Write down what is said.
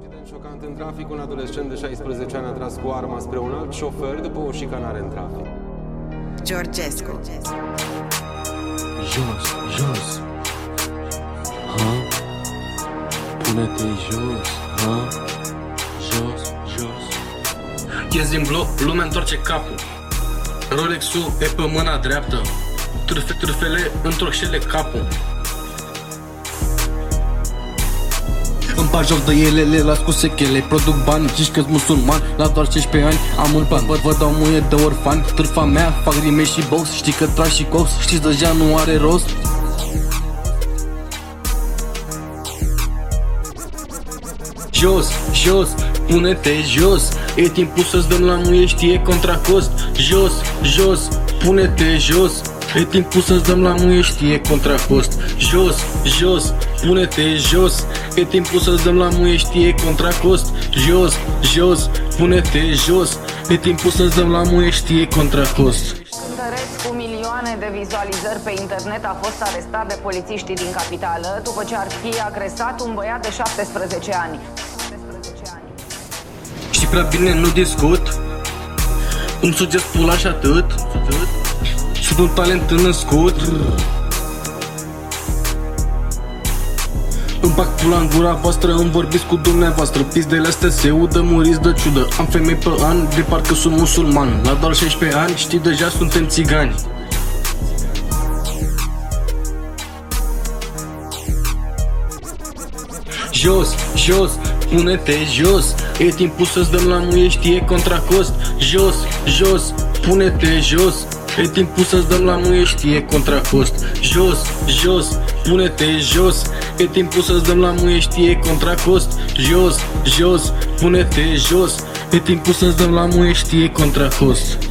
Incident șocant în trafic, un adolescent de 16 ani a tras cu arma spre un alt șofer după o șicanare în trafic. Georgescu. Jos, jos. Ha? Pune-te jos, ha? Jos, jos. Ies din bloc, lumea întoarce capul. Rolex-ul e pe mâna dreaptă. Trufele întorșele capul. Îmi bag joc de ele, le las cu sechele. Produc bani, zici că-s musulman. La doar 16 ani am un plan. Vă dau muie de orfani. Târfa mea, fac rime și box. Știi că trag și cox, știți deja nu are rost. Jos, jos, pune-te jos. E timpul să-ți dăm la muie, știe contra cost. Jos, jos, pune-te jos. E timpul să-ți dăm la muie, știe contra cost. Jos, jos, pune-te jos. E timpul să-ți dăm la muie, știe contra cost. Jos, jos, pune-te jos. E timpul să-ți dăm la muie, știe contra cost. Cântăreț cu milioane de vizualizări pe internet a fost arestat de polițiștii din capitală după ce ar fi agresat un băiat de 17 ani. Știi prea bine, nu discut. Îmi sugeți pula și atât. Sunt un talent născut. Îmi bag pula în gura voastră, îmi vorbiți cu dumneavoastră. Pizdele astea se udă, muriți de ciudă. Am femei pe an, de parcă sunt musulman. La doar 16 ani, știi deja suntem țigani. Jos, jos, pune-te jos. E timpul să-ți dăm la muie, știe contra cost. Jos, jos, pune-te jos. E timpul să-ți dăm la muie, știe contra cost. Jos, jos, pune-te jos. E timpul să-ți dăm la muie, știe contra cost. Jos, jos, pune-te jos. E timpul să-ți dăm la muie, știe contra cost.